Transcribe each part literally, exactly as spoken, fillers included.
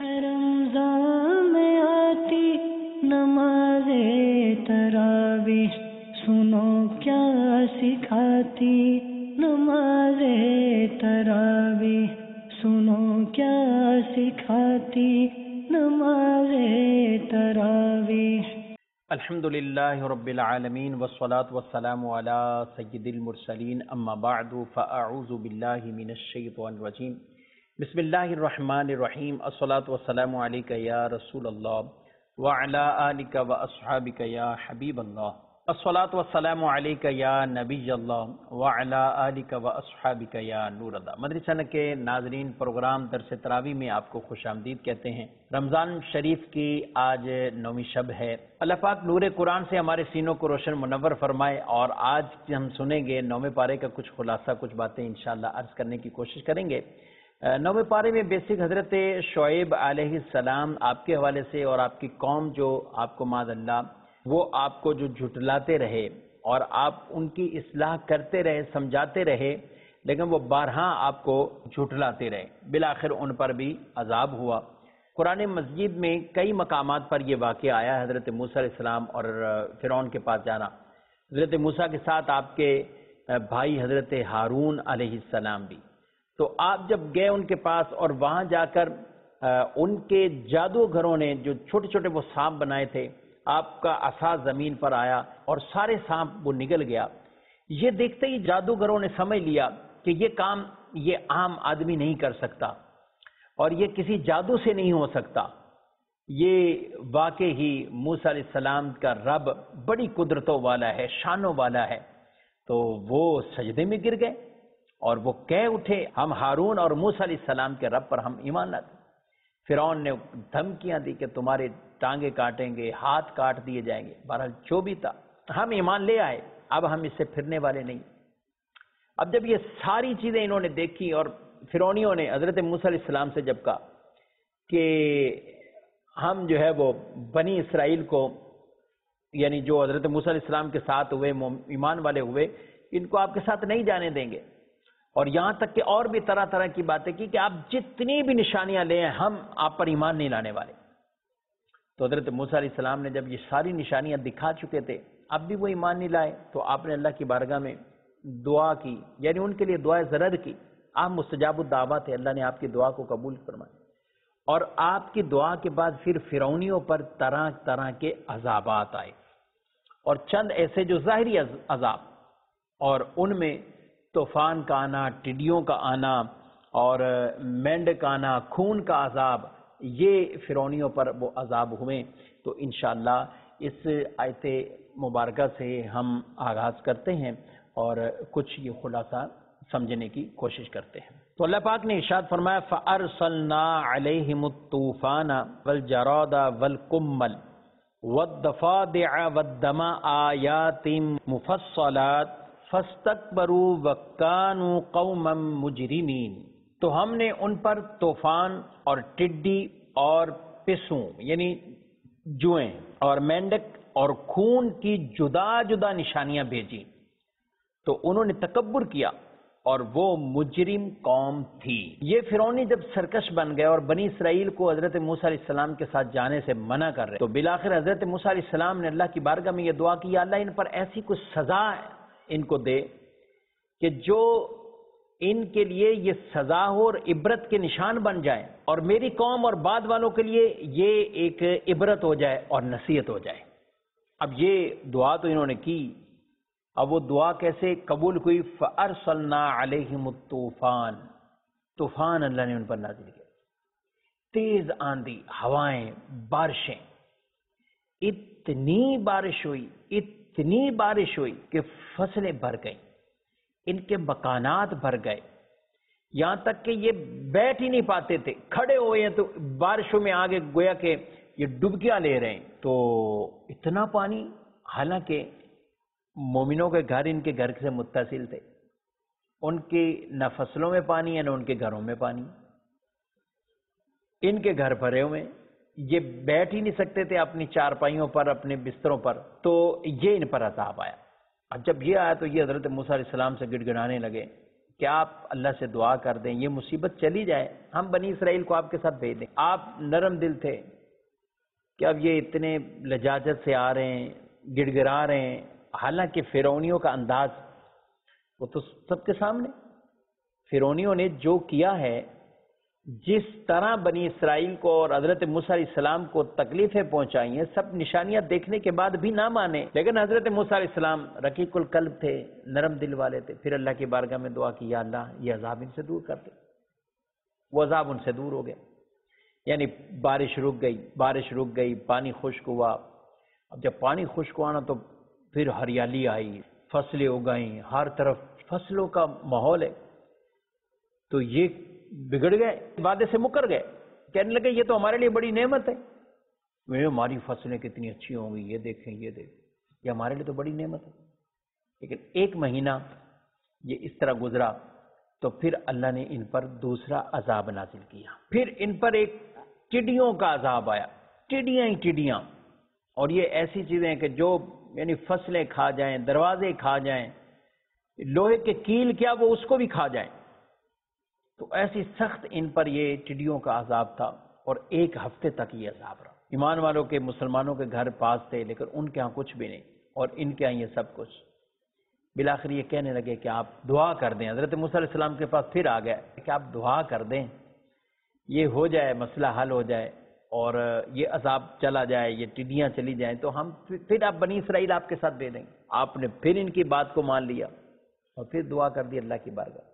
رمضان میں آتی نماز تراویح، سنو کیا سکھاتی نماز تراویح، سنو کیا سکھاتی نماز تراویح۔ الحمد للہ رب العالمین والصلاة والسلام علی سید المرسلین، اما بعد فاعوذ باللہ من الشیطان الرجیم، بسم اللہ الرحمن الرحیم، الصلاة والسلام علیک یا رسول اللہ وعلی آلک واصحابک یا حبیب اللہ، الصلاة والسلام علیک یا نبی اللہ وعلی آلک واصحابک یا نور اللہ۔ مدنی چینل کے ناظرین، پروگرام درس تراویح میں آپ کو خوش آمدید کہتے ہیں۔ رمضان شریف کی آج نویں شب ہے۔ اللہ پاک نور قرآن سے ہمارے سینوں کو روشن منور فرمائے، اور آج ہم سنیں گے نویں پارے کا کچھ خلاصہ، کچھ باتیں انشاءاللہ عرض کرنے کی کوشش کریں گے۔ نویں پارے میں بیسک حضرت شعیب علیہ السلام آپ کے حوالے سے، اور آپ کی قوم جو آپ کو معاذ اللہ وہ آپ کو جو جھٹلاتے رہے اور آپ ان کی اصلاح کرتے رہے، سمجھاتے رہے، لیکن وہ بارہا آپ کو جھٹلاتے رہے، بالآخر ان پر بھی عذاب ہوا۔ قرآن مجید میں کئی مقامات پر یہ واقعہ آیا، حضرت موسیٰ علیہ السلام اور فرعون کے پاس جانا، حضرت موسیٰ کے ساتھ آپ کے بھائی حضرت ہارون علیہ السلام بھی۔ تو آپ جب گئے ان کے پاس اور وہاں جا کر ان کے جادوگروں نے جو چھوٹے چھوٹے وہ سانپ بنائے تھے، آپ کا عصا زمین پر آیا اور سارے سانپ وہ نگل گیا۔ یہ دیکھتے ہی جادوگروں نے سمجھ لیا کہ یہ کام یہ عام آدمی نہیں کر سکتا، اور یہ کسی جادو سے نہیں ہو سکتا، یہ واقع ہی موسیٰ علیہ السلام کا رب بڑی قدرتوں والا ہے، شانوں والا ہے۔ تو وہ سجدے میں گر گئے اور وہ کہہ اٹھے، ہم ہارون اور موسیٰ علیہ السلام کے رب پر ہم ایمان لاتے۔ فرعون نے دھمکیاں دی کہ تمہارے ٹانگیں کاٹیں گے، ہاتھ کاٹ دیے جائیں گے۔ بہرحال جو بھی تھا، ہم ایمان لے آئے، اب ہم اس سے پھرنے والے نہیں۔ اب جب یہ ساری چیزیں انہوں نے دیکھی، اور فرعونیوں نے حضرت موسیٰ علیہ السلام سے جب کہا کہ ہم جو ہے وہ بنی اسرائیل کو، یعنی جو حضرت موسیٰ علیہ السلام کے ساتھ ہوئے، ایمان والے ہوئے، ان کو آپ کے ساتھ نہیں جانے دیں گے، اور یہاں تک کہ اور بھی طرح طرح کی باتیں کی کہ آپ جتنی بھی نشانیاں لیں ہم آپ پر ایمان نہیں لانے والے۔ تو حضرت موسیٰ علیہ السلام نے جب یہ ساری نشانیاں دکھا چکے تھے، اب بھی وہ ایمان نہیں لائے، تو آپ نے اللہ کی بارگاہ میں دعا کی، یعنی ان کے لیے دعائے ضرر کی۔ آپ مستجاب الدعوات تھے، اللہ نے آپ کی دعا کو قبول فرمایا، اور آپ کی دعا کے بعد پھر فرعونیوں پر طرح طرح کے عذابات آئے، اور چند ایسے جو ظاہری عذاب، اور ان میں طوفان کا آنا، ٹڈیوں کا آنا، اور مینڈک آنا، خون کا عذاب، یہ فرعونیوں پر وہ عذاب ہوئے۔ تو انشاءاللہ اس آیت مبارکہ سے ہم آغاز کرتے ہیں اور کچھ یہ خلاصہ سمجھنے کی کوشش کرتے ہیں۔ تو اللہ پاک نے ارشاد فرمایا فَأَرْسَلْنَا عَلَيْهِمُ الطُّوفَانَ وَالْجَرَادَ وَالْقُمَّلَ وَالضَّفَادِعَ وَالدَّمَ آيَاتٍ مُفَصَّلَاتٍ فَاسْتَكْبَرُوا وَكَانُوا قَوْمًا مُجْرِمِينَ۔ تو ہم نے ان پر طوفان اور ٹڈی اور پسوں، یعنی جوئیں اور مینڈک اور خون کی جدا جدا نشانیاں بھیجی، تو انہوں نے تکبر کیا، اور وہ مجرم قوم تھی۔ یہ فرعونی جب سرکش بن گئے اور بنی اسرائیل کو حضرت موسیٰ علیہ السلام کے ساتھ جانے سے منع کر رہے، تو بالآخر حضرت موسیٰ علیہ السلام نے اللہ کی بارگاہ میں یہ دعا کی، یا اللہ ان پر ایسی کچھ سزا ان کو دے کہ جو ان کے لیے یہ سزا ہو اور عبرت کے نشان بن جائے، اور میری قوم اور بعد والوں کے لیے یہ ایک عبرت ہو جائے اور نصیحت ہو جائے۔ اب یہ دعا تو انہوں نے کی، اب وہ دعا کیسے قبول ہوئی؟ فَأَرْسَلْنَا عَلَيْهِمُ الطُّوفَانَ، طوفان اللہ نے ان پر نازل کیا، تیز آندھی، ہوائیں، بارشیں، اتنی بارش ہوئی، اتنی بارش ہوئی کہ فصلیں بھر گئیں، ان کے مکانات بھر گئے، یہاں تک کہ یہ بیٹھ ہی نہیں پاتے تھے، کھڑے ہوئے ہیں تو بارشوں میں آگے گویا کہ یہ ڈبکیاں لے رہے ہیں۔ تو اتنا پانی، حالانکہ مومنوں کے گھر ان کے گھر سے متصل تھے، ان کی نہ فصلوں میں پانی ہے نہ ان کے گھروں میں پانی، ان کے گھر بھرے ہوئے، یہ بیٹھ ہی نہیں سکتے تھے اپنی چارپائیوں پر، اپنے بستروں پر، تو یہ ان پر عذاب آیا۔ اب جب یہ آیا تو یہ حضرت موسیٰ علیہ السلام سے گڑ گڑانے لگے کہ آپ اللہ سے دعا کر دیں یہ مصیبت چلی جائے، ہم بنی اسرائیل کو آپ کے ساتھ بھیج دیں۔ آپ نرم دل تھے کہ اب یہ اتنے لجاجت سے آ رہے ہیں، گڑ گڑا رہے ہیں، حالانکہ فرعونیوں کا انداز وہ تو سب کے سامنے، فرعونیوں نے جو کیا ہے، جس طرح بنی اسرائیل کو اور حضرت موسیٰ علیہ السلام کو تکلیفیں پہنچائی ہیں، سب نشانیاں دیکھنے کے بعد بھی نہ مانے، لیکن حضرت موسیٰ علیہ السلام رقیق القلب تھے، نرم دل والے تھے۔ پھر اللہ کی بارگاہ میں دعا کی، یا اللہ یہ عذاب ان سے دور کر دے۔ وہ عذاب ان سے دور ہو گیا، یعنی بارش رک گئی، بارش رک گئی، پانی خشک ہوا۔ اب جب پانی خشک ہوا نا تو پھر ہریالی آئی، فصلیں اگائیں، ہر طرف فصلوں کا ماحول ہے، تو یہ بگڑ گئے، وعدے سے مکر گئے، کہنے لگے یہ تو ہمارے لیے بڑی نعمت ہے، ہماری فصلیں کتنی اچھی ہوں گی، یہ دیکھیں یہ دیکھیں، یہ ہمارے لیے تو بڑی نعمت ہے۔ لیکن ایک مہینہ یہ اس طرح گزرا تو پھر اللہ نے ان پر دوسرا عذاب نازل کیا، پھر ان پر ایک ٹڈیوں کا عذاب آیا، ٹڈیاں ہی ٹڈیاں، اور یہ ایسی چیزیں ہیں کہ جو یعنی فصلیں کھا جائیں، دروازے کھا جائیں، لوہے کے کیل کیا وہ اس کو بھی کھا جائیں، تو ایسی سخت ان پر یہ ٹڈیوں کا عذاب تھا، اور ایک ہفتے تک یہ عذاب رہا۔ ایمان والوں کے مسلمانوں کے گھر پاس تھے، لیکن ان کے ہاں کچھ بھی نہیں، اور ان کے ہاں یہ سب کچھ۔ بالآخر یہ کہنے لگے کہ آپ دعا کر دیں، حضرت موسیٰ علیہ السلام کے پاس پھر آ گئے کہ آپ دعا کر دیں، یہ ہو جائے، مسئلہ حل ہو جائے اور یہ عذاب چلا جائے، یہ ٹڈیاں چلی جائیں، تو ہم پھر آپ بنی اسرائیل آپ کے ساتھ دے دیں گے۔ آپ نے پھر ان کی بات کو مان لیا اور پھر دعا کر دی اللہ کی بارگاہ،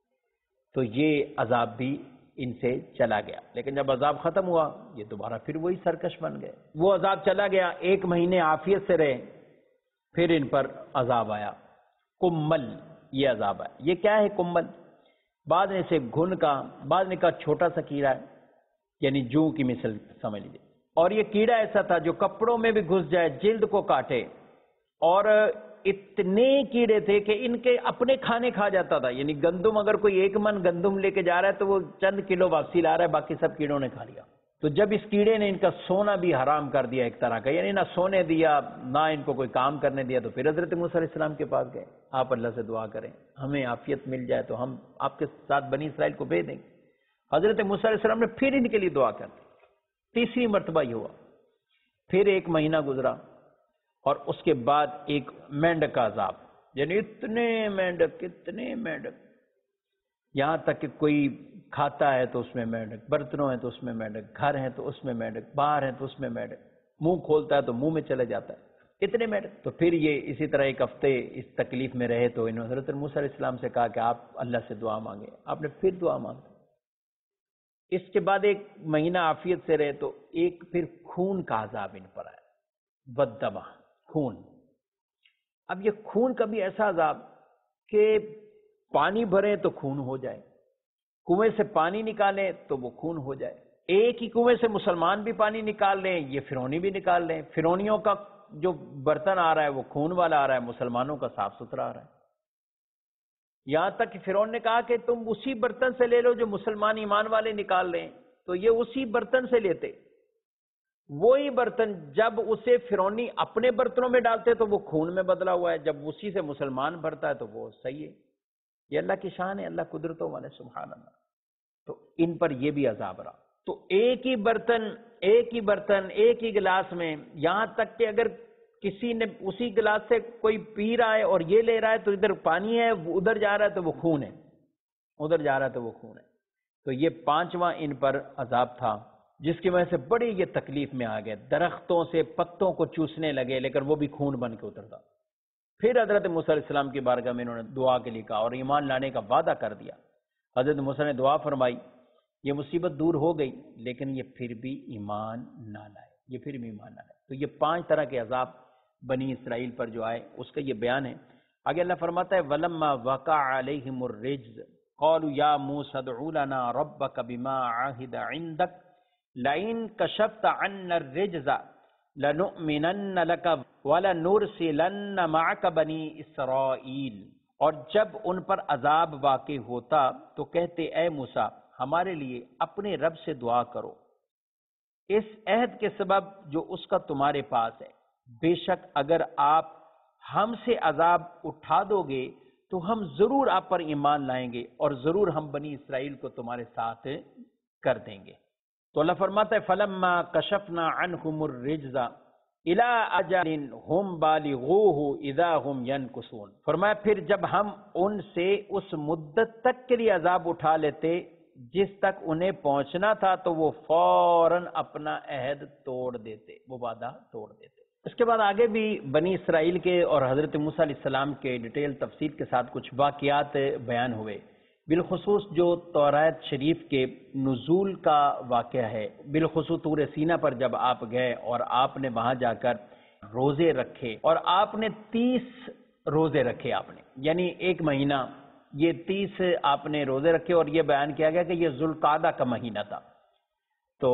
تو یہ عذاب بھی ان سے چلا گیا۔ لیکن جب عذاب ختم ہوا یہ دوبارہ پھر وہی سرکش بن گئے، وہ عذاب چلا گیا، ایک مہینے عافیت سے رہے، پھر ان پر عذاب آیا، کمل یہ عذاب آیا۔ یہ کیا ہے کمل؟ بعد نے سے گھن کا، بعد نے کہا چھوٹا سا کیڑا ہے، یعنی جو کی مثل سمجھ لیجیے، اور یہ کیڑا ایسا تھا جو کپڑوں میں بھی گھس جائے، جلد کو کاٹے، اور اتنے کیڑے تھے کہ ان کے اپنے کھانے کھا جاتا تھا، یعنی گندم اگر کوئی ایک من گندم لے کے جا رہا ہے تو وہ چند کلو واپسی لا رہا ہے، باقی سب کیڑوں نے کھا لیا۔ تو جب اس کیڑے نے ان کا سونا بھی حرام کر دیا ایک طرح کا، یعنی نہ سونے دیا نہ ان کو کوئی کام کرنے دیا، تو پھر حضرت موسیٰ علیہ السلام کے پاس گئے، آپ اللہ سے دعا کریں ہمیں عافیت مل جائے تو ہم آپ کے ساتھ بنی اسرائیل کو بھیج دیں گے۔ حضرت موسیٰ علیہ السلام نے پھر ان کے لیے دعا کر دی، تیسری مرتبہ یہ ہوا، پھر ایک مہینہ گزرا، اور اس کے بعد ایک مینڈک کا عذاب، یعنی اتنے مینڈک اتنے مینڈک، یہاں تک کہ کوئی کھاتا ہے تو اس میں مینڈک، برتنوں ہیں تو اس میں مینڈک، گھر ہیں تو اس میں مینڈک، باہر ہیں تو اس میں مینڈک، منہ کھولتا ہے تو منہ میں چلے جاتا ہے، اتنے مینڈک۔ تو پھر یہ اسی طرح ایک ہفتے اس تکلیف میں رہے، تو انہوں نے حضرت موسیٰ علیہ السلام سے کہا کہ آپ اللہ سے دعا مانگیں، آپ نے پھر دعا مانگی۔ اس کے بعد ایک مہینہ عافیت سے رہے تو ایک پھر خون کا عذاب ان پر آیا، بددمہ، خون۔ اب یہ خون کا بھی ایسا عذاب کہ پانی بھریں تو خون ہو جائے، کنویں سے پانی نکالیں تو وہ خون ہو جائے، ایک ہی کنویں سے مسلمان بھی پانی نکال لیں، یہ فرعونی بھی نکال لیں، فرعونیوں کا جو برتن آ رہا ہے وہ خون والا آ رہا ہے، مسلمانوں کا صاف ستھرا آ رہا ہے۔ یہاں تک کہ فرعون نے کہا کہ تم اسی برتن سے لے لو جو مسلمان ایمان والے نکال لیں، تو یہ اسی برتن سے لیتے، وہی برتن جب اسے فرعونی اپنے برتنوں میں ڈالتے تو وہ خون میں بدلا ہوا ہے، جب اسی سے مسلمان بھرتا ہے تو وہ صحیح ہے۔ یہ اللہ کی شان ہے، اللہ قدرتوں والے، سبحان اللہ۔ تو ان پر یہ بھی عذاب رہا، تو ایک ہی برتن ایک ہی برتن ایک ہی گلاس میں، یہاں تک کہ اگر کسی نے اسی گلاس سے کوئی پی رہا ہے اور یہ لے رہا ہے تو ادھر پانی ہے، ادھر جا رہا ہے تو وہ خون ہے، ادھر جا رہا ہے تو وہ خون ہے۔ تو یہ پانچواں ان پر عذاب تھا، جس کی وجہ سے بڑی یہ تکلیف میں آ گئے، درختوں سے پتوں کو چوسنے لگے لیکن وہ بھی خون بن کے اترتا۔ پھر حضرت موسیٰ علیہ السلام کی بارگاہ میں انہوں نے دعا کے لیے کہا اور ایمان لانے کا وعدہ کر دیا۔ حضرت موسیٰ نے دعا فرمائی، یہ مصیبت دور ہو گئی، لیکن یہ پھر بھی ایمان نہ لائے، یہ پھر بھی ایمان نہ لائے۔ تو یہ پانچ طرح کے عذاب بنی اسرائیل پر جو آئے اس کا یہ بیان ہے۔ آگے اللہ فرماتا ہے وَلَمَّا وَقَعَ عَلَيْهِمُ الرِّجْزُ قَالُوا يَا مُوسَى ادْعُ لَنَا رَبَّكَ بِمَا عَهِدَ عِندَكَ لَئِن كَشَفْتَ عَنَّا الرِّجْزَ لَنُؤْمِنَنَّ لَكَ وَلَنُرْسِلَنَّ مَعَكَ بَنِي إِسْرَائِيلَ۔ اور جب ان پر عذاب واقع ہوتا تو کہتے اے موسیٰ ہمارے لیے اپنے رب سے دعا کرو اس عہد کے سبب جو اس کا تمہارے پاس ہے، بے شک اگر آپ ہم سے عذاب اٹھا دو گے تو ہم ضرور آپ پر ایمان لائیں گے اور ضرور ہم بنی اسرائیل کو تمہارے ساتھ کر دیں گے۔ تو اللہ فرماتا ہے فَلَمَّا كَشَفْنَا عَنْهُمُ الرِّجْزَ إِلَىٰ أَجَلٍ هُمْ بَالِغُوهُ إِذَا هُمْ يَنْكُثُونَ، فرمایا پھر جب ہم ان سے اس مدت تک کے لیے عذاب اٹھا لیتے جس تک انہیں پہنچنا تھا تو وہ فوراً اپنا عہد توڑ دیتے، وہ وعدہ توڑ دیتے۔ اس کے بعد آگے بھی بنی اسرائیل کے اور حضرت موسیٰ علیہ السلام کے ڈیٹیل تفصیل کے ساتھ کچھ واقعات بیان ہوئے، بالخصوص جو توراۃ شریف کے نزول کا واقعہ ہے، بالخصوص طور سینا پر جب آپ گئے اور آپ نے وہاں جا کر روزے رکھے اور آپ نے تیس روزے رکھے، آپ نے یعنی ایک مہینہ یہ تیس آپ نے روزے رکھے، اور یہ بیان کیا گیا کہ یہ ذوالقعدہ کا مہینہ تھا، تو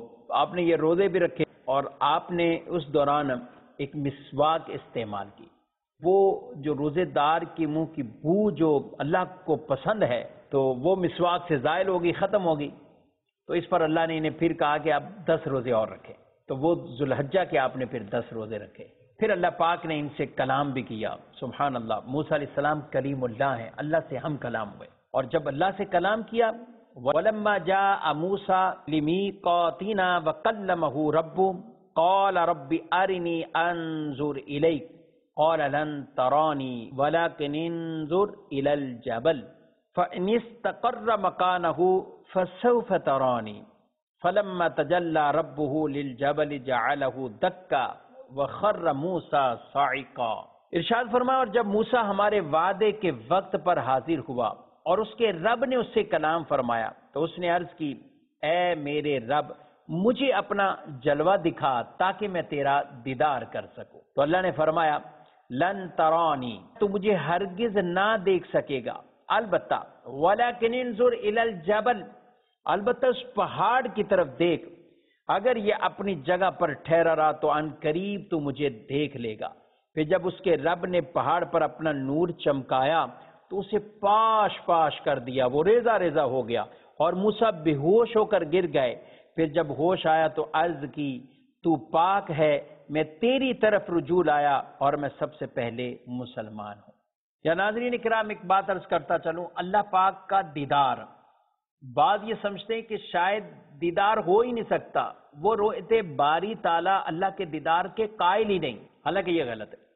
آپ نے یہ روزے بھی رکھے اور آپ نے اس دوران ایک مسواک استعمال کی۔ وہ جو روزے دار کی منہ کی بو جو اللہ کو پسند ہے تو وہ مسواک سے زائل ہوگی، ختم ہوگی، تو اس پر اللہ نے انہیں پھر کہا کہ آپ دس روزے اور رکھیں، تو وہ ذوالحجہ کے آپ نے پھر دس روزے رکھے۔ پھر اللہ پاک نے ان سے کلام بھی کیا، سبحان اللہ، موسیٰ علیہ السلام کلیم اللہ ہیں، اللہ سے ہم کلام ہوئے، اور جب اللہ سے کلام کیا وَلَمَّا جَاءَ مُوسَىٰ لِمِيقَاتِنَا وَكَلَّمَهُ رَبُّهُ قَالَ رَبِّ أَرِنِي أَنظُرْ إِلَيْكَ قَالَ لَن تَرَانِي وَلَكِنِ انظُرْ إِلَى الْجَبَلِ فَإِنِ اسْتَقَرَّ مَكَانَهُ فَسَوْفَ تَرَانِي فَلَمَّا تَجَلَّىٰ رَبُّهُ لِلْجَبَلِ جَعَلَهُ دَكًّا وَخَرَّ مُوسَىٰ صَعِقًا۔ ارشاد فرمایا اور جب موسیٰ ہمارے وعدے کے وقت پر حاضر ہوا اور اس کے رب نے اس سے کلام فرمایا تو اس نے عرض کی، اے میرے رب مجھے اپنا جلوہ دکھا تاکہ میں تیرا دیدار کر سکوں۔ تو اللہ نے فرمایا لن ترانی، تو مجھے ہرگز نہ دیکھ سکے گا، البتہ ولیکن انظر الی الجبل، البتہ اس پہاڑ کی طرف دیکھ، اگر یہ اپنی جگہ پر ٹھہرا رہا تو ان قریب تو مجھے دیکھ لے گا۔ پھر جب اس کے رب نے پہاڑ پر اپنا نور چمکایا تو اسے پاش پاش کر دیا، وہ ریزہ ریزہ ہو گیا اور موسیٰ بے ہوش ہو کر گر گئے۔ پھر جب ہوش آیا تو عرض کی، تو پاک ہے، میں تیری طرف رجوع لایا اور میں سب سے پہلے مسلمان ہوں۔ یا ناظرین کرام، ایک بات عرض کرتا چلوں، اللہ پاک کا دیدار، بعض یہ سمجھتے ہیں کہ شاید دیدار ہو ہی نہیں سکتا، وہ رؤیت باری تعالیٰ اللہ کے دیدار کے قائل ہی نہیں، حالانکہ یہ غلط ہے۔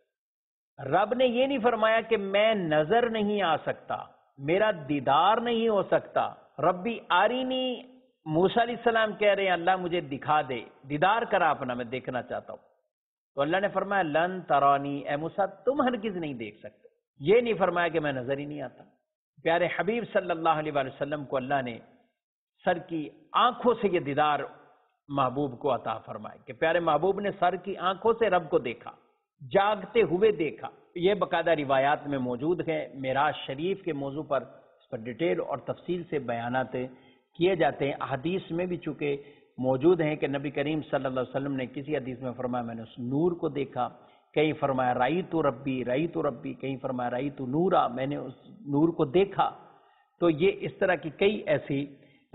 رب نے یہ نہیں فرمایا کہ میں نظر نہیں آ سکتا، میرا دیدار نہیں ہو سکتا۔ ربی آرینی، موسیٰ علیہ السلام کہہ رہے ہیں اللہ مجھے دکھا دے، دیدار کرا اپنا، میں دیکھنا چاہتا ہوں۔ تو اللہ نے فرمایا لن ترانی، اے موسیٰ تم ہرگز نہیں دیکھ سکتے، یہ نہیں فرمایا کہ میں نظر ہی نہیں آتا۔ پیارے حبیب صلی اللہ علیہ وآلہ وسلم کو اللہ نے سر کی آنکھوں سے یہ دیدار محبوب کو عطا فرمائے کہ پیارے محبوب نے سر کی آنکھوں سے رب کو دیکھا، جاگتے ہوئے دیکھا۔ یہ باقاعدہ روایات میں موجود ہے، معراج شریف کے موضوع پر اس پر ڈیٹیل اور تفصیل سے بیانات کیے جاتے ہیں۔ احادیث میں بھی چونکہ موجود ہیں کہ نبی کریم صلی اللہ علیہ وسلم نے کسی حدیث میں فرمایا میں نے اس نور کو دیکھا، کہیں فرمایا رأیت ربی رأیت ربی، کہیں فرمایا رأیت نورا، میں نے اس نور کو دیکھا۔ تو یہ اس طرح کی کئی ایسی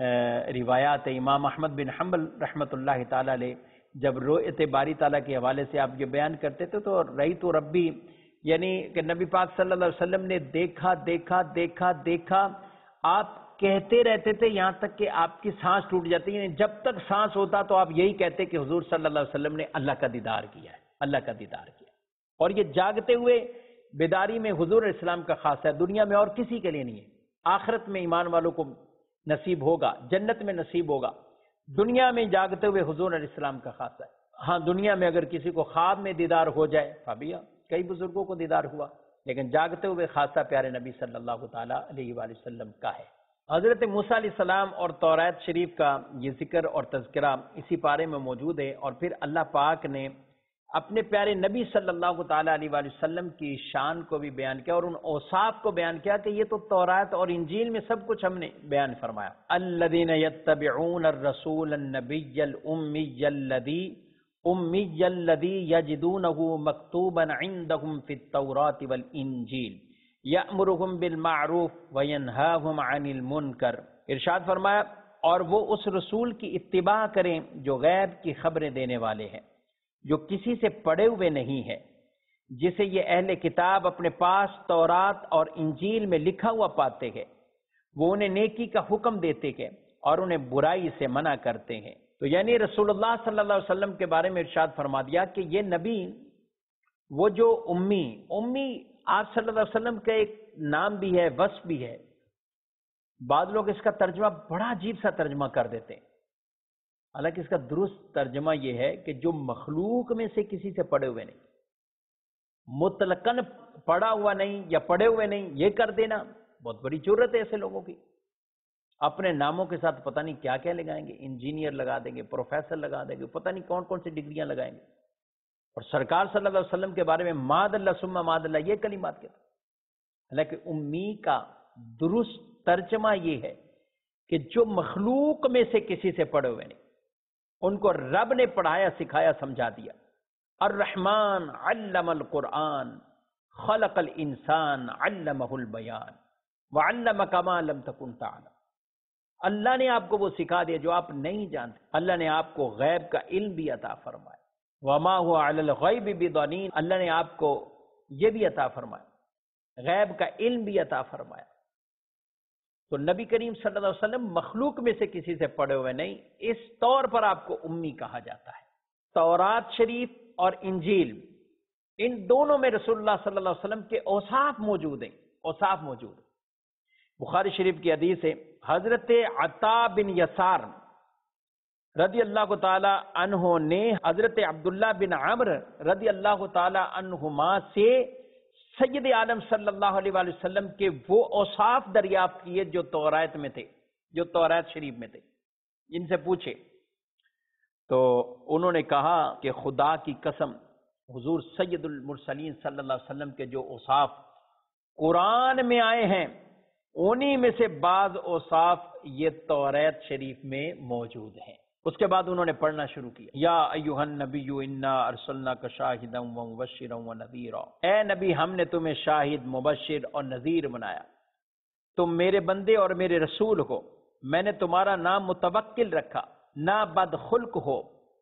روایات ہیں۔ امام احمد بن حنبل رحمۃ اللہ تعالی علیہ جب رؤیت باری تعالیٰ کے حوالے سے آپ یہ بیان کرتے تھے تو رأیت ربی یعنی کہ نبی پاک صلی اللہ علیہ وسلم نے دیکھا دیکھا دیکھا دیکھا، آپ کہتے رہتے تھے یہاں تک کہ آپ کی سانس ٹوٹ جاتی ہے، جب تک سانس ہوتا تو آپ یہی کہتے کہ حضور صلی اللہ علیہ وسلم نے اللہ کا دیدار کیا ہے، اللہ کا دیدار کیا۔ اور یہ جاگتے ہوئے بیداری میں حضور علیہ السلام کا خاص ہے، دنیا میں اور کسی کے لیے نہیں ہے۔ آخرت میں ایمان والوں کو نصیب ہوگا، جنت میں نصیب ہوگا، دنیا میں جاگتے ہوئے حضور علیہ السلام کا خاص ہے۔ ہاں دنیا میں اگر کسی کو خواب میں دیدار ہو جائے فابیا، کئی بزرگوں کو دیدار ہوا، لیکن جاگتے ہوئے خاصہ پیارے نبی صلی اللہ تعالیٰ علیہ وآلہ وسلم کا ہے۔ حضرت موسیٰ علیہ السلام اور توراۃ شریف کا یہ ذکر اور تذکرہ اسی پارے میں موجود ہے، اور پھر اللہ پاک نے اپنے پیارے نبی صلی اللہ تعالیٰ علیہ وآلہ وسلم کی شان کو بھی بیان کیا اور ان اوصاف کو بیان کیا کہ یہ تو توراۃ اور انجیل میں سب کچھ ہم نے بیان فرمایا۔ الذین یتبعون الرسول النبی الامی الذی امی الذی یجدونہ مکتوبا عندہم فی التوراۃ والانجیل یأمرہم بالمعروف وینہاہم عن المنکر۔ ارشاد فرمایا اور وہ اس رسول کی اتباع کریں جو غیب کی خبریں دینے والے ہیں، جو کسی سے پڑے ہوئے نہیں ہے، جسے یہ اہل کتاب اپنے پاس تورات اور انجیل میں لکھا ہوا پاتے ہیں، وہ انہیں نیکی کا حکم دیتے ہیں اور انہیں برائی سے منع کرتے ہیں۔ تو یعنی رسول اللہ صلی اللہ علیہ وسلم کے بارے میں ارشاد فرما دیا کہ یہ نبی، وہ جو امی امی آپ صلی اللہ علیہ وسلم کا ایک نام بھی ہے، وصف بھی ہے۔ بعض لوگ اس کا ترجمہ بڑا عجیب سا ترجمہ کر دیتے ہیں، حالانکہ اس کا درست ترجمہ یہ ہے کہ جو مخلوق میں سے کسی سے پڑے ہوئے نہیں، مطلقاً پڑا ہوا نہیں یا پڑے ہوئے نہیں، یہ کر دینا بہت بڑی جرت ہے ایسے لوگوں کی۔ اپنے ناموں کے ساتھ پتہ نہیں کیا کیا لگائیں گے، انجینئر لگا دیں گے، پروفیسر لگا دیں گے، پتہ نہیں کون کون سی ڈگریاں لگائیں گے، اور سرکار صلی اللہ علیہ وسلم کے بارے میں ماد اللہ ثم ماد اللہ یہ کلمات کہتے ہیں۔ حالانکہ امی کا درست ترجمہ یہ ہے کہ جو مخلوق میں سے کسی سے پڑھے ہوئے نہیں، ان کو رب نے پڑھایا، سکھایا، سمجھا دیا۔ الرحمن علم القرآن خلق الانسان علمہ البیان وعلمک ما لم تکن تعلم۔ اللہ نے آپ کو وہ سکھا دیا جو آپ نہیں جانتے، اللہ نے آپ کو غیب کا علم بھی عطا فرمایا۔ وما هو علی الغیب بضنین، اللہ نے آپ کو یہ بھی عطا فرمایا، غیب کا علم بھی عطا فرمایا۔ تو نبی کریم صلی اللہ علیہ وسلم مخلوق میں سے کسی سے پڑھے ہوئے نہیں، اس طور پر آپ کو امی کہا جاتا ہے۔ تورات شریف اور انجیل، ان دونوں میں رسول اللہ صلی اللہ علیہ وسلم کے اوصاف موجود ہیں، اوصاف موجود ہیں۔ بخاری شریف کی حدیث ہے، حضرت عطا بن یسار رضی اللہ تعالی عنہ نے حضرت عبداللہ بن عمر رضی اللہ تعالی عنہما سے سید عالم صلی اللہ علیہ وآلہ وسلم کے وہ اوصاف دریافت کیے جو تورات میں تھے، جو تورات شریف میں تھے۔ ان سے پوچھے تو انہوں نے کہا کہ خدا کی قسم، حضور سید المرسلین صلی اللہ علیہ وسلم کے جو اوصاف قرآن میں آئے ہیں، انہی میں سے بعض اوصاف یہ تورات شریف میں موجود ہیں۔ اس کے بعد انہوں نے پڑھنا شروع کیا، یا ایھا النبی انا ارسلناک شاہدا ومبشرا ونذیرا، اے نبی ہم نے تمہیں شاہد، مبشر اور نذیر بنایا، تم میرے بندے اور میرے رسول ہو، میں نے تمہارا نام متوکل رکھا، نہ بد خلق ہو،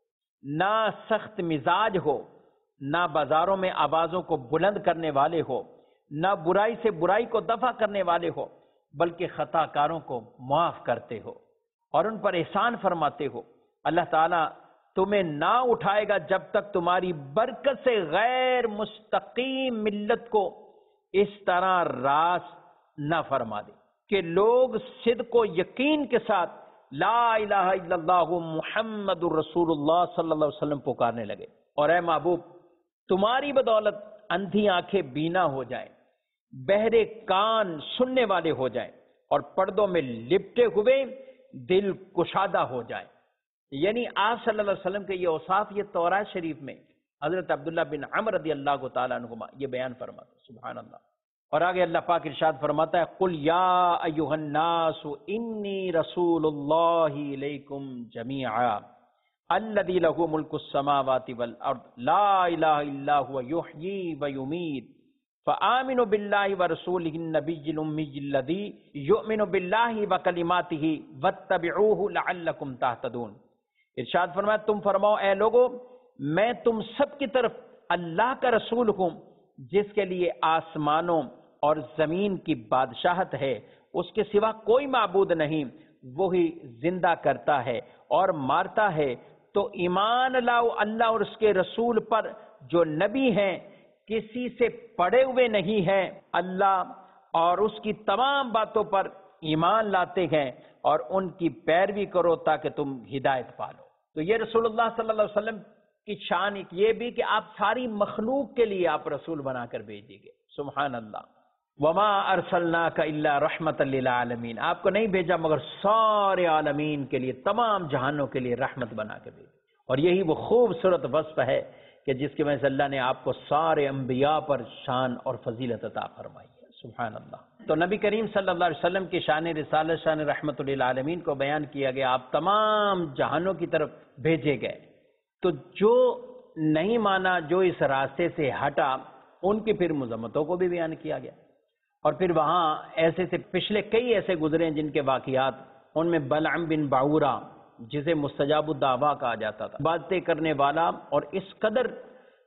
نہ سخت مزاج ہو، نہ بازاروں میں آوازوں کو بلند کرنے والے ہو، نہ برائی سے برائی کو دفع کرنے والے ہو، بلکہ خطا کاروں کو معاف کرتے ہو اور ان پر احسان فرماتے ہو۔ اللہ تعالیٰ تمہیں نہ اٹھائے گا جب تک تمہاری برکت سے غیر مستقیم ملت کو اس طرح راست نہ فرما دے کہ لوگ صدق و یقین کے ساتھ لا الہ الا اللہ محمد الرسول اللہ صلی اللہ علیہ وسلم پکارنے لگے۔ اور اے محبوب تمہاری بدولت اندھی آنکھیں بینا ہو جائیں، بہرے کان سننے والے ہو جائیں، اور پردوں میں لپٹے ہوئے دل کشادہ ہو جائیں۔ یعنی آپ صلی اللہ علیہ وسلم کے یہ اوصاف یہ تورات شریف میں حضرت عبداللہ بن عمر رضی اللہ تعالیٰ عنہما یہ بیان فرماتے، سبحان اللہ۔ اور آگے اللہ پاک ارشاد فرماتا ہے، قل یا ایھا الناس انی رسول اللہ الیکم جمیعا الذی لہ ملک السماوات والارض لا الہ الا هو یحیی ویمیت فآمنوا باللہ ورسولہ النبی الامی الذی یؤمن باللہ وکلماتہ واتبعوہ لعلکم تہتدون۔ ارشاد فرمایا، تم فرماؤ اے لوگو میں تم سب کی طرف اللہ کا رسول ہوں جس کے لیے آسمانوں اور زمین کی بادشاہت ہے، اس کے سوا کوئی معبود نہیں، وہی زندہ کرتا ہے اور مارتا ہے، تو ایمان لاؤ اللہ اور اس کے رسول پر جو نبی ہیں، کسی سے پڑے ہوئے نہیں ہیں، اللہ اور اس کی تمام باتوں پر ایمان لاتے ہیں اور ان کی پیروی کرو تاکہ تم ہدایت پالو۔ تو یہ رسول اللہ صلی اللہ علیہ وسلم کی شان یہ بھی کہ آپ ساری مخلوق کے لیے آپ رسول بنا کر بھیجے گئے، سبحان اللہ۔ وما ارسلناک الا رحمۃ للعالمین، آپ کو نہیں بھیجا مگر سارے عالمین کے لیے، تمام جہانوں کے لیے رحمت بنا کے بھیجا۔ اور یہی وہ خوبصورت وصف ہے کہ جس کی وجہ سے اللہ نے آپ کو سارے انبیاء پر شان اور فضیلت عطا فرمائی ہے، سبحان اللہ۔ تو نبی کریم صلی اللہ علیہ وسلم کی شان رسالت، شان رحمت للعالمین کو بیان کیا گیا، آپ تمام جہانوں کی طرف بھیجے گئے۔ تو جو نہیں مانا، جو اس راستے سے ہٹا، ان کی پھر مذمتوں کو بھی بیان کیا گیا۔ اور پھر وہاں ایسے سے پچھلے کئی ایسے گزرے جن کے واقعات، ان میں بلعم بن باعورہ جسے مستجاب الدعویٰ کہا جاتا تھا، باتیں کرنے والا اور اس قدر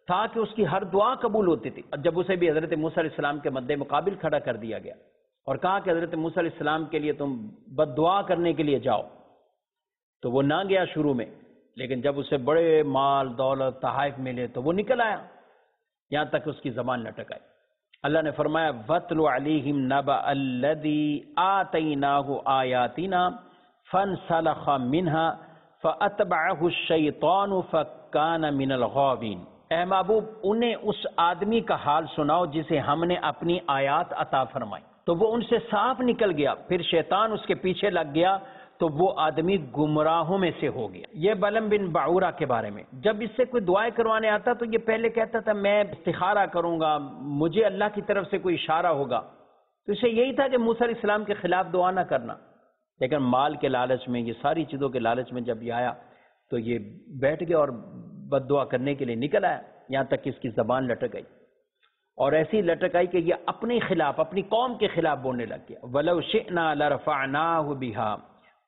تاکہ اس کی ہر دعا قبول ہوتی تھی. جب اسے بھی حضرت موسیٰ علیہ السلام کے مد مقابل کھڑا کر دیا گیا اور کہا کہ حضرت موسیٰ علیہ السلام کے لیے تم بد دعا کرنے کے لیے جاؤ، تو وہ نہ گیا شروع میں، لیکن جب اسے بڑے مال دولت تحائف ملے تو وہ نکل آیا، یہاں تک اس کی زبان لٹک آئی. اللہ نے فرمایا وَاتْلُ عَلَيْهِمْ نَبَأَ الَّذِي آتَيْنَاهُ آيَاتِنَا فَانْسَلَخَ مِنْهَا فَأَتْبَعَهُ الشَّيْطَانُ فَكَانَ مِنَ الْغَاوِينَ. اے محبوب انہیں اس آدمی کا حال سناؤ جسے ہم نے اپنی آیات عطا فرمائی تو وہ ان سے صاف نکل گیا، پھر شیطان اس کے پیچھے لگ گیا تو وہ آدمی گمراہوں میں سے ہو گیا. یہ بلم بن بعورہ کے بارے میں، جب اس سے کوئی دعائیں کروانے آتا تو یہ پہلے کہتا تھا میں استخارہ کروں گا، مجھے اللہ کی طرف سے کوئی اشارہ ہوگا. تو اسے یہی تھا کہ موسیٰ علیہ السلام کے خلاف دعا نہ کرنا، لیکن مال کے لالچ میں، یہ ساری چیزوں کے لالچ میں جب یہ آیا تو یہ بیٹھ گیا اور بد دعا کرنے کے لیے نکل آیا، یہاں تک کہ اس کی زبان لٹک گئی، اور ایسی لٹک آئی کہ یہ اپنے خلاف، اپنی قوم کے خلاف بولنے لگ گیا. وَلَوْ شِئْنَا لَرَفَعْنَاهُ بِهَا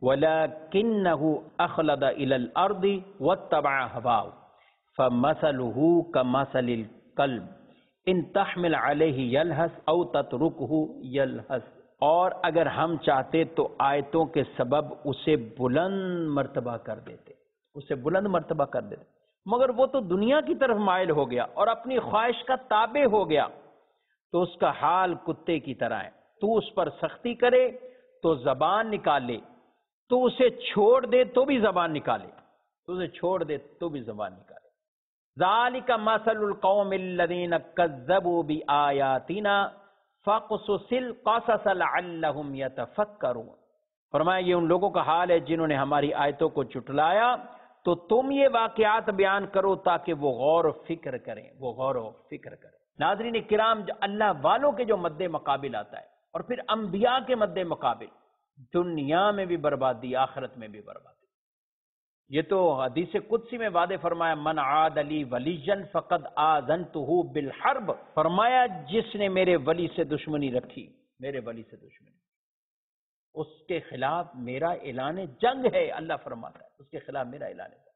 وَلَكِنَّهُ أَخْلَدَ إِلَى الْأَرْضِ وَاتَّبَعَ هَوَاهُ فَمَثَلُهُ كَمَثَلِ الْكَلْبِ إِن تَحْمِلْ عَلَيْهِ يَلْهَثْ أَوْ تَتْرُكْهُ يَلْهَثْ. اور اگر ہم چاہتے تو آیتوں کے سبب اسے بلند مرتبہ کر دیتے، اسے بلند مرتبہ کر دیتے، مگر وہ تو دنیا کی طرف مائل ہو گیا اور اپنی خواہش کا تابع ہو گیا، تو اس کا حال کتے کی طرح ہے. تو اس پر سختی کرے تو زبان نکال لے، تو اسے چھوڑ دے تو بھی زبان نکالے، تو اسے چھوڑ دے تو بھی زبان نکالے. ذَلِكَ مَثَلُ الْقَوْمِ الَّذِينَ كَذَّبُوا بِآيَاتِنَا فَاقْصُصِ الْقَصَصَ لَعَلَّهُمْ يَتَفَكَّرُونَ. فرمایا یہ ان لوگوں کا حال ہے جنہوں نے ہماری آیتوں کو جھٹلایا، تو تم یہ واقعات بیان کرو تاکہ وہ غور و فکر کریں، وہ غور و فکر کریں. ناظرین کرام، اللہ والوں کے جو مد مقابل آتا ہے اور پھر انبیاء کے مد مقابل، دنیا میں بھی بربادی، آخرت میں بھی بربادی. یہ تو حدیث قدسی میں وعدے فرمایا من عاد لی ولیًا فقد آذنتہ بالحرب. فرمایا جس نے میرے ولی سے دشمنی رکھی، میرے ولی سے دشمنی، اس کے خلاف میرا اعلان جنگ ہے. اللہ فرماتا ہے اس کے خلاف میرا اعلان جنگ.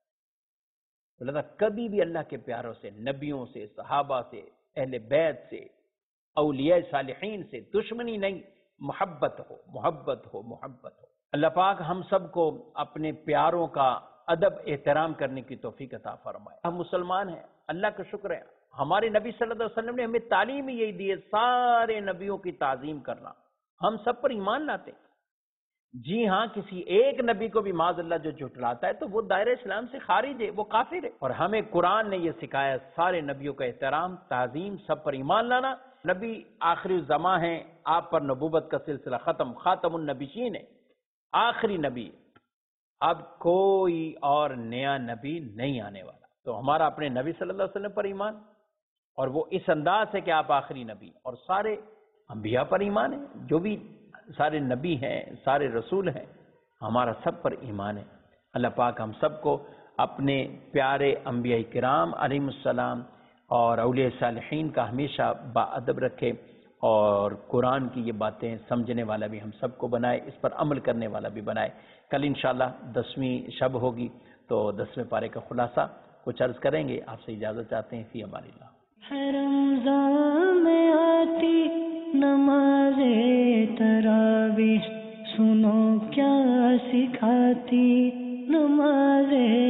اللہ کبھی بھی اللہ کے پیاروں سے، نبیوں سے، صحابہ سے، اہل بیت سے، اولیاء صالحین سے دشمنی نہیں، محبت ہو، محبت ہو، محبت ہو. اللہ پاک ہم سب کو اپنے پیاروں کا ادب احترام کرنے کی توفیق عطا فرمائے. ہم مسلمان ہیں، اللہ کا شکر ہے، ہمارے نبی صلی اللہ علیہ وسلم نے ہمیں تعلیم ہی یہی دی ہے، سارے نبیوں کی تعظیم کرنا. ہم سب پر ایمان لاتے ہیں. جی ہاں، کسی ایک نبی کو بھی معاذ اللہ جو جھٹلاتا ہے تو وہ دائرہ اسلام سے خارج ہے، وہ کافر ہے. اور ہمیں قرآن نے یہ سکھایا، سارے نبیوں کا احترام، تعظیم، سب پر ایمان لانا. نبی آخری الزماں ہیں، آپ پر نبوت کا سلسلہ ختم، خاتم النبیین ہے، آخری نبی. اب کوئی اور نیا نبی نہیں آنے والا. تو ہمارا اپنے نبی صلی اللہ علیہ وسلم پر ایمان، اور وہ اس انداز ہے کہ آپ آخری نبی، اور سارے انبیاء پر ایمان ہے، جو بھی سارے نبی ہیں، سارے رسول ہیں، ہمارا سب پر ایمان ہے. اللہ پاک ہم سب کو اپنے پیارے انبیاء کرام علیہم السلام اور اولیاء صالحین کا ہمیشہ با ادب رکھے، اور قرآن کی یہ باتیں سمجھنے والا بھی ہم سب کو بنائے، اس پر عمل کرنے والا بھی بنائے. کل انشاءاللہ دسویں شب ہوگی تو دسویں پارے کا خلاصہ کچھ عرض کریں گے. آپ سے اجازت چاہتے ہیں، فی امان اللہ. رمضان میں آتی نماز تراویح، سنو کیا سکھاتی نماز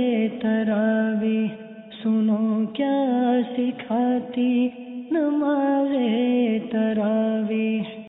تراویح، سنو کیا سکھاتی نماز تراویح.